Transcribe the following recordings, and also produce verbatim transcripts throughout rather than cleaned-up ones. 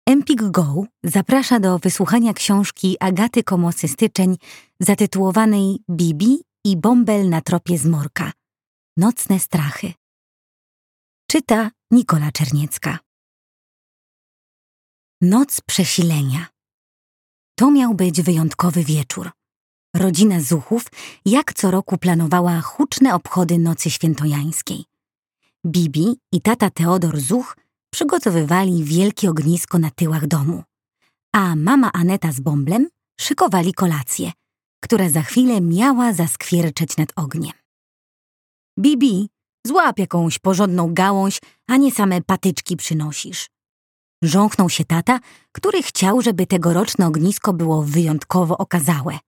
Empik Go zaprasza do wysłuchania książki Agaty Komosy-Styczeń zatytułowanej Bibi i bąbel na tropie zmorka. Nocne strachy. Czyta Nikola Czerniecka. Noc przesilenia. To miał być wyjątkowy wieczór. Rodzina Zuchów jak co roku planowała huczne obchody Nocy Świętojańskiej. Bibi i tata Teodor Zuch przygotowywali wielkie ognisko na tyłach domu, a mama Aneta z bąblem szykowali kolację, która za chwilę miała zaskwierczeć nad ogniem. Bibi, złap jakąś porządną gałąź, a nie same patyczki przynosisz. Żąchnął się tata, który chciał, żeby tegoroczne ognisko było wyjątkowo okazałe.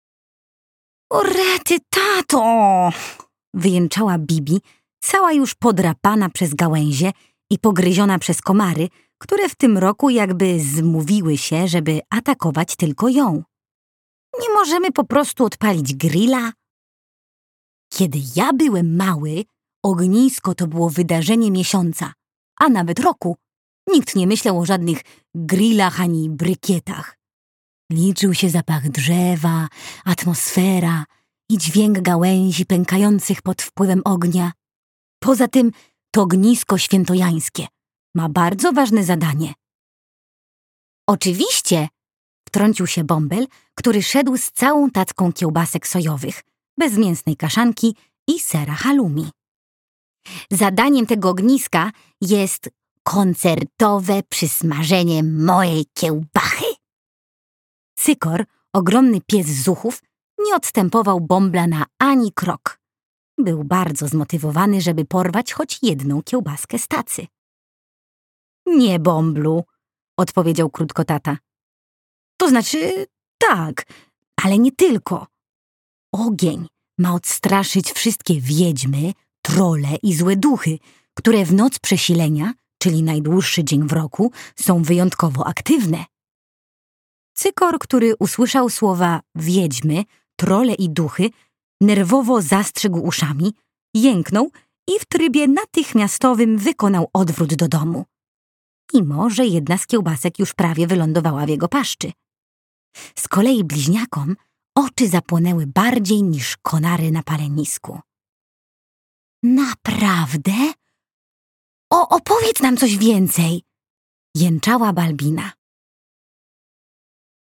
O rety, tato! Wyjęczała Bibi, cała już podrapana przez gałęzie i pogryziona przez komary, które w tym roku jakby zmówiły się, żeby atakować tylko ją. Nie możemy po prostu odpalić grilla? Kiedy ja byłem mały, ognisko to było wydarzenie miesiąca, a nawet roku. Nikt nie myślał o żadnych grillach ani brykietach. Liczył się zapach drzewa, atmosfera i dźwięk gałęzi pękających pod wpływem ognia. Poza tym to ognisko świętojańskie ma bardzo ważne zadanie. Oczywiście, wtrącił się bąbel, który szedł z całą tacką kiełbasek sojowych, bezmięsnej kaszanki i sera halloumi. Zadaniem tego ogniska jest koncertowe przysmażenie mojej kiełbachy. Cykor, ogromny pies Zuchów, nie odstępował bąbla na ani krok. Był bardzo zmotywowany, żeby porwać choć jedną kiełbaskę z tacy. Nie, bąblu, odpowiedział krótko tata. To znaczy tak, ale nie tylko. Ogień ma odstraszyć wszystkie wiedźmy, trole i złe duchy, które w noc przesilenia, czyli najdłuższy dzień w roku, są wyjątkowo aktywne. Cykor, który usłyszał słowa wiedźmy, trole i duchy, nerwowo zastrzygł uszami, jęknął i w trybie natychmiastowym wykonał odwrót do domu. Mimo że jedna z kiełbasek już prawie wylądowała w jego paszczy. Z kolei bliźniakom oczy zapłonęły bardziej niż konary na palenisku. Naprawdę? O, opowiedz nam coś więcej! Jęczała Balbina.